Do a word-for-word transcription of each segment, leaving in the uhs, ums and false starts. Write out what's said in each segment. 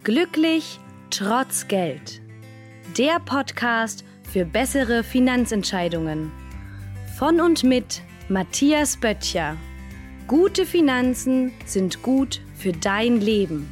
Glücklich trotz Geld. Der Podcast für bessere Finanzentscheidungen. Von und mit Matthias Böttcher. Gute Finanzen sind gut für dein Leben.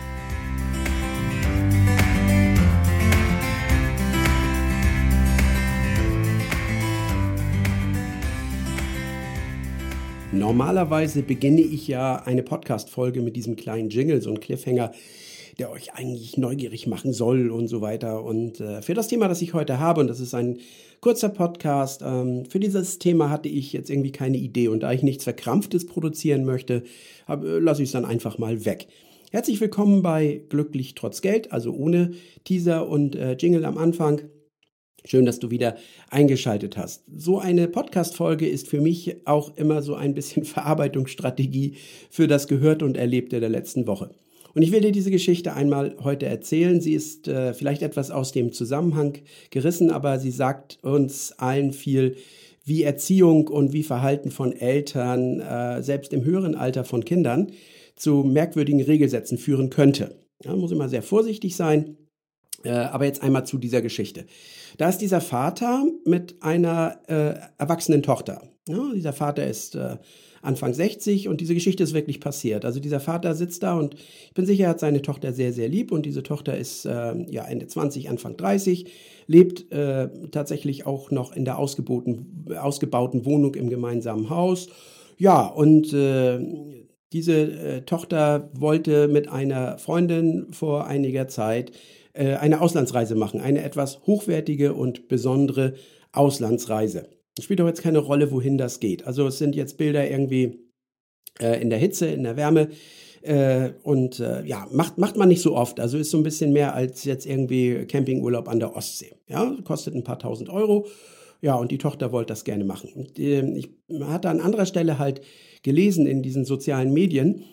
Normalerweise beginne ich ja eine Podcast-Folge mit diesem kleinen Jingle, so ein Cliffhanger, der euch eigentlich neugierig machen soll und so weiter. Und äh, für das Thema, das ich heute habe, und das ist ein kurzer Podcast, ähm, für dieses Thema hatte ich jetzt irgendwie keine Idee. Und da ich nichts Verkrampftes produzieren möchte, hab, äh, lasse ich es dann einfach mal weg. Herzlich willkommen bei Glücklich trotz Geld, also ohne Teaser und äh, Jingle am Anfang. Schön, dass du wieder eingeschaltet hast. So eine Podcast-Folge ist für mich auch immer so ein bisschen Verarbeitungsstrategie für das Gehörte und Erlebte der letzten Woche. Und ich will dir diese Geschichte einmal heute erzählen. Sie ist äh, vielleicht etwas aus dem Zusammenhang gerissen, aber sie sagt uns allen viel, wie Erziehung und wie Verhalten von Eltern, äh, selbst im höheren Alter von Kindern, zu merkwürdigen Regelsätzen führen könnte. Ja, muss immer sehr vorsichtig sein. Äh, aber jetzt einmal zu dieser Geschichte. Da ist dieser Vater mit einer äh, erwachsenen Tochter. Ja, dieser Vater ist äh, Anfang sechzig und diese Geschichte ist wirklich passiert. Also dieser Vater sitzt da und ich bin sicher, er hat seine Tochter sehr, sehr lieb. Und diese Tochter ist äh, ja Ende zwanzig, Anfang dreißig, lebt äh, tatsächlich auch noch in der ausgebauten, ausgebauten Wohnung im gemeinsamen Haus. Ja, und äh, diese äh, Tochter wollte mit einer Freundin vor einiger Zeit eine Auslandsreise machen, eine etwas hochwertige und besondere Auslandsreise. Es spielt doch jetzt keine Rolle, wohin das geht. Also es sind jetzt Bilder irgendwie äh, in der Hitze, in der Wärme äh, und äh, ja, macht, macht man nicht so oft. Also ist so ein bisschen mehr als jetzt irgendwie Campingurlaub an der Ostsee. Ja, kostet ein paar tausend Euro. Ja, und die Tochter wollte das gerne machen. Und, äh, ich hatte an anderer Stelle halt gelesen in diesen sozialen Medien,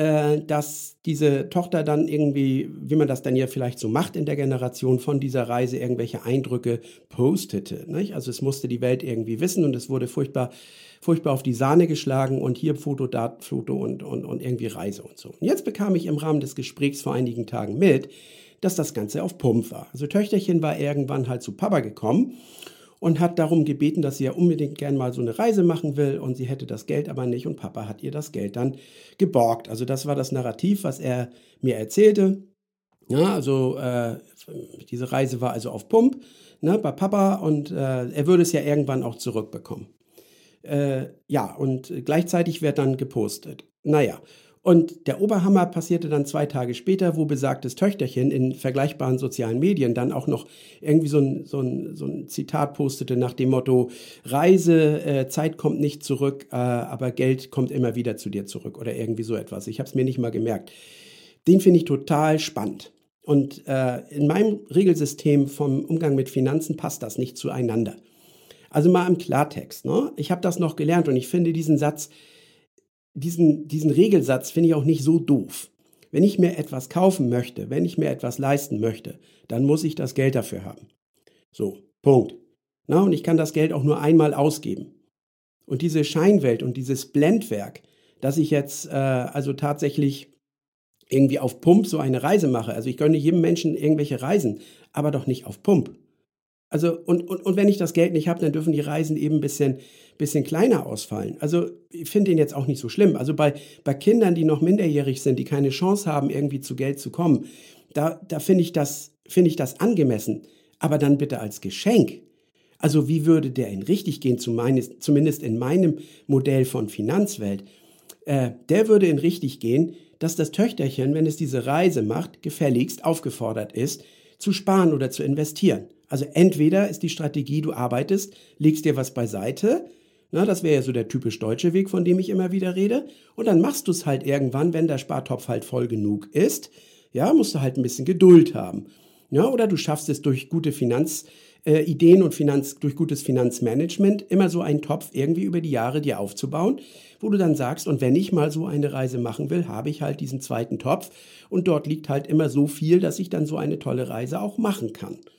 dass diese Tochter dann irgendwie, wie man das dann ja vielleicht so macht in der Generation, von dieser Reise irgendwelche Eindrücke postete. Nicht? Also es musste die Welt irgendwie wissen und es wurde furchtbar, furchtbar auf die Sahne geschlagen und hier Foto, da Foto und, und, und irgendwie Reise und so. Und jetzt bekam ich im Rahmen des Gesprächs vor einigen Tagen mit, dass das Ganze auf Pump war. Also Töchterchen war irgendwann halt zu Papa gekommen und hat darum gebeten, dass sie ja unbedingt gern mal so eine Reise machen will und sie hätte das Geld aber nicht und Papa hat ihr das Geld dann geborgt. Also das war das Narrativ, was er mir erzählte. Ja, also äh, diese Reise war also auf Pump, ne, bei Papa und äh, er würde es ja irgendwann auch zurückbekommen. Äh, ja, und gleichzeitig wird dann gepostet. Naja, und der Oberhammer passierte dann zwei Tage später, wo besagtes Töchterchen in vergleichbaren sozialen Medien dann auch noch irgendwie so ein, so ein, so ein Zitat postete nach dem Motto, Reise, äh, Zeit kommt nicht zurück, äh, aber Geld kommt immer wieder zu dir zurück oder irgendwie so etwas. Ich habe es mir nicht mal gemerkt. Den finde ich total spannend. Und äh, in meinem Regelsystem vom Umgang mit Finanzen passt das nicht zueinander. Also mal im Klartext. Ne? Ich habe das noch gelernt und ich finde diesen Satz, Diesen, diesen Regelsatz finde ich auch nicht so doof. Wenn ich mir etwas kaufen möchte, wenn ich mir etwas leisten möchte, dann muss ich das Geld dafür haben. So, Punkt. Na, und ich kann das Geld auch nur einmal ausgeben. Und diese Scheinwelt und dieses Blendwerk, dass ich jetzt äh, also tatsächlich irgendwie auf Pump so eine Reise mache, also ich gönne jedem Menschen irgendwelche Reisen, aber doch nicht auf Pump. Also, und, und, und wenn ich das Geld nicht habe, dann dürfen die Reisen eben ein bisschen, bisschen kleiner ausfallen. Also, ich finde den jetzt auch nicht so schlimm. Also, bei, bei Kindern, die noch minderjährig sind, die keine Chance haben, irgendwie zu Geld zu kommen, da, da finde ich das, finde ich das angemessen. Aber dann bitte als Geschenk. Also, wie würde der in richtig gehen, zumindest in meinem Modell von Finanzwelt? Äh, der würde in richtig gehen, dass das Töchterchen, wenn es diese Reise macht, gefälligst aufgefordert ist, zu sparen oder zu investieren. Also entweder ist die Strategie, du arbeitest, legst dir was beiseite, na, das wäre ja so der typisch deutsche Weg, von dem ich immer wieder rede, und dann machst du es halt irgendwann, wenn der Spartopf halt voll genug ist, ja, musst du halt ein bisschen Geduld haben. Ja, oder du schaffst es durch gute Finanzideen äh, und Finanz, durch gutes Finanzmanagement immer so einen Topf irgendwie über die Jahre dir aufzubauen, wo du dann sagst, und wenn ich mal so eine Reise machen will, habe ich halt diesen zweiten Topf und dort liegt halt immer so viel, dass ich dann so eine tolle Reise auch machen kann.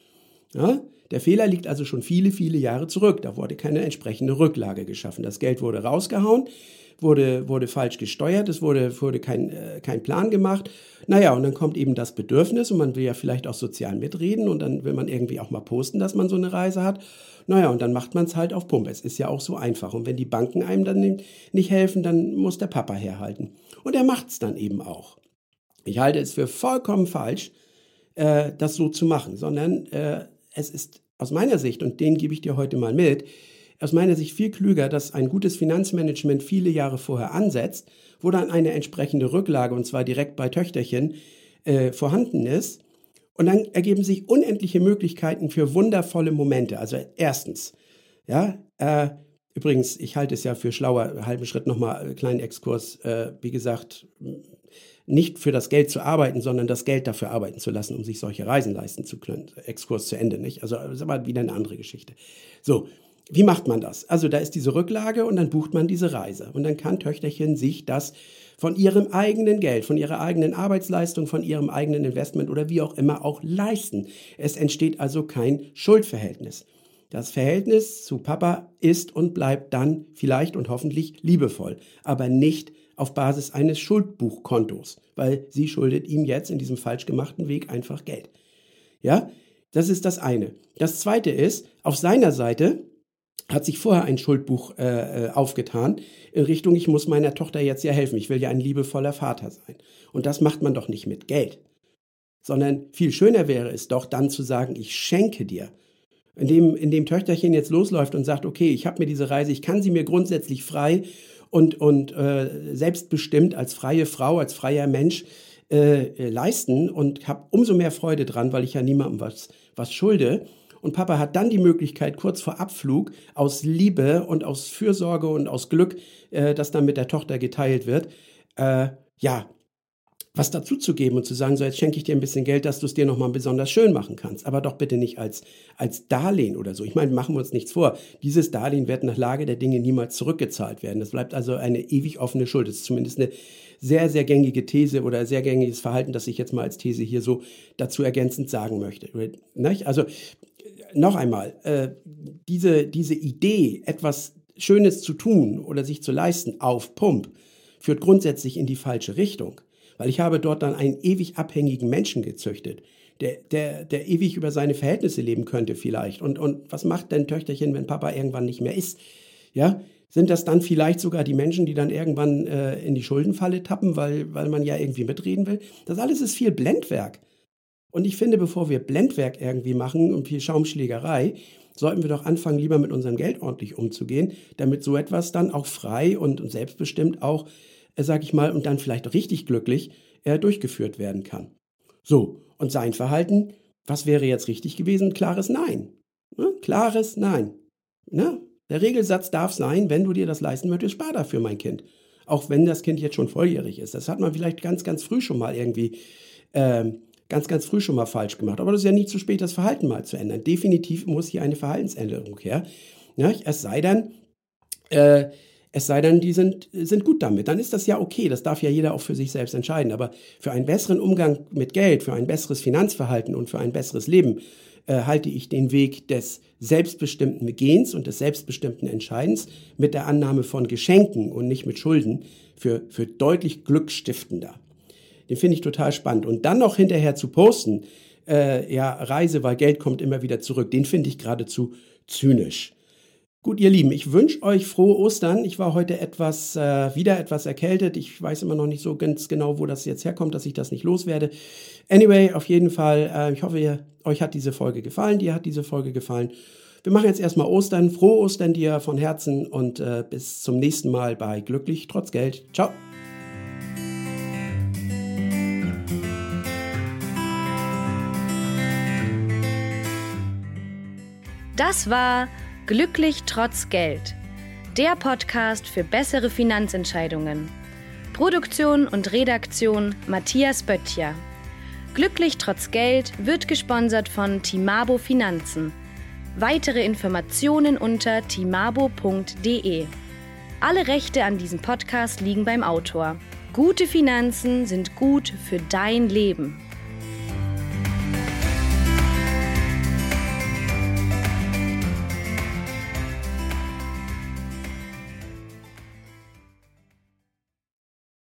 Ja? Der Fehler liegt also schon viele, viele Jahre zurück. Da wurde keine entsprechende Rücklage geschaffen. Das Geld wurde rausgehauen, wurde, wurde falsch gesteuert, es wurde, wurde kein, äh, kein Plan gemacht. Naja, und dann kommt eben das Bedürfnis und man will ja vielleicht auch sozial mitreden und dann will man irgendwie auch mal posten, dass man so eine Reise hat. Naja, und dann macht man es halt auf Pump. Es ist ja auch so einfach. Und wenn die Banken einem dann nicht helfen, dann muss der Papa herhalten. Und er macht es dann eben auch. Ich halte es für vollkommen falsch, äh, das so zu machen, sondern äh, es ist aus meiner Sicht, und den gebe ich dir heute mal mit, aus meiner Sicht viel klüger, dass ein gutes Finanzmanagement viele Jahre vorher ansetzt, wo dann eine entsprechende Rücklage, und zwar direkt bei Töchterchen, äh, vorhanden ist. Und dann ergeben sich unendliche Möglichkeiten für wundervolle Momente. Also erstens, ja, äh, übrigens, ich halte es ja für schlauer, halben Schritt nochmal, einen kleinen Exkurs, äh, wie gesagt, nicht für das Geld zu arbeiten, sondern das Geld dafür arbeiten zu lassen, um sich solche Reisen leisten zu können. Exkurs zu Ende, nicht? Also das ist aber wieder eine andere Geschichte. So, wie macht man das? Also da ist diese Rücklage und dann bucht man diese Reise. Und dann kann Töchterchen sich das von ihrem eigenen Geld, von ihrer eigenen Arbeitsleistung, von ihrem eigenen Investment oder wie auch immer auch leisten. Es entsteht also kein Schuldverhältnis. Das Verhältnis zu Papa ist und bleibt dann vielleicht und hoffentlich liebevoll, aber nicht auf Basis eines Schuldbuchkontos, weil sie schuldet ihm jetzt in diesem falsch gemachten Weg einfach Geld. Ja, das ist das eine. Das zweite ist, auf seiner Seite hat sich vorher ein Schuldbuch äh, aufgetan in Richtung, ich muss meiner Tochter jetzt ja helfen, ich will ja ein liebevoller Vater sein. Und das macht man doch nicht mit Geld, sondern viel schöner wäre es doch dann zu sagen, ich schenke dir. Indem, indem Töchterchen jetzt losläuft und sagt, okay, ich habe mir diese Reise, ich kann sie mir grundsätzlich frei und, und äh, selbstbestimmt als freie Frau, als freier Mensch äh, leisten und habe umso mehr Freude dran, weil ich ja niemandem was, was schulde. Und Papa hat dann die Möglichkeit, kurz vor Abflug aus Liebe und aus Fürsorge und aus Glück, äh, das dann mit der Tochter geteilt wird, äh, ja, was dazu zu geben und zu sagen, so jetzt schenke ich dir ein bisschen Geld, dass du es dir nochmal besonders schön machen kannst. Aber doch bitte nicht als, als Darlehen oder so. Ich meine, machen wir uns nichts vor. Dieses Darlehen wird nach Lage der Dinge niemals zurückgezahlt werden. Das bleibt also eine ewig offene Schuld. Das ist zumindest eine sehr, sehr gängige These oder sehr gängiges Verhalten, das ich jetzt mal als These hier so dazu ergänzend sagen möchte. Also noch einmal, äh, diese, diese Idee, etwas Schönes zu tun oder sich zu leisten auf Pump, führt grundsätzlich in die falsche Richtung. Weil ich habe dort dann einen ewig abhängigen Menschen gezüchtet, der, der, der ewig über seine Verhältnisse leben könnte vielleicht. Und, und was macht denn Töchterchen, wenn Papa irgendwann nicht mehr ist? Ja, sind das dann vielleicht sogar die Menschen, die dann irgendwann äh, in die Schuldenfalle tappen, weil, weil man ja irgendwie mitreden will? Das alles ist viel Blendwerk. Und ich finde, bevor wir Blendwerk irgendwie machen und viel Schaumschlägerei, sollten wir doch anfangen, lieber mit unserem Geld ordentlich umzugehen, damit so etwas dann auch frei und, und selbstbestimmt auch, äh, sag ich mal, und dann vielleicht richtig glücklich äh, durchgeführt werden kann. So, und sein Verhalten, was wäre jetzt richtig gewesen? Klares Nein. Ne? Klares Nein. Ne? Der Regelsatz darf sein, wenn du dir das leisten möchtest, spar dafür, mein Kind. Auch wenn das Kind jetzt schon volljährig ist. Das hat man vielleicht ganz, ganz früh schon mal irgendwie ähm, ganz, ganz früh schon mal falsch gemacht. Aber das ist ja nie zu spät, das Verhalten mal zu ändern. Definitiv muss hier eine Verhaltensänderung her. Ja, es sei denn, äh, es sei denn, die sind, sind gut damit. Dann ist das ja okay. Das darf ja jeder auch für sich selbst entscheiden. Aber für einen besseren Umgang mit Geld, für ein besseres Finanzverhalten und für ein besseres Leben äh, halte ich den Weg des selbstbestimmten Gehens und des selbstbestimmten Entscheidens mit der Annahme von Geschenken und nicht mit Schulden für, für deutlich glückstiftender. Den finde ich total spannend. Und dann noch hinterher zu posten, äh, ja, Reise, weil Geld kommt immer wieder zurück, den finde ich geradezu zynisch. Gut, ihr Lieben, ich wünsche euch frohe Ostern. Ich war heute etwas, äh, wieder etwas erkältet. Ich weiß immer noch nicht so ganz genau, wo das jetzt herkommt, dass ich das nicht loswerde. Anyway, auf jeden Fall, äh, ich hoffe, ihr, euch hat diese Folge gefallen. Dir hat diese Folge gefallen. Wir machen jetzt erstmal Ostern. Frohe Ostern dir von Herzen und äh, bis zum nächsten Mal bei Glücklich trotz Geld. Ciao. Das war Glücklich trotz Geld, der Podcast für bessere Finanzentscheidungen. Produktion und Redaktion Matthias Böttcher. Glücklich trotz Geld wird gesponsert von Timabo Finanzen. Weitere Informationen unter timabo punkt de. Alle Rechte an diesem Podcast liegen beim Autor. Gute Finanzen sind gut für dein Leben.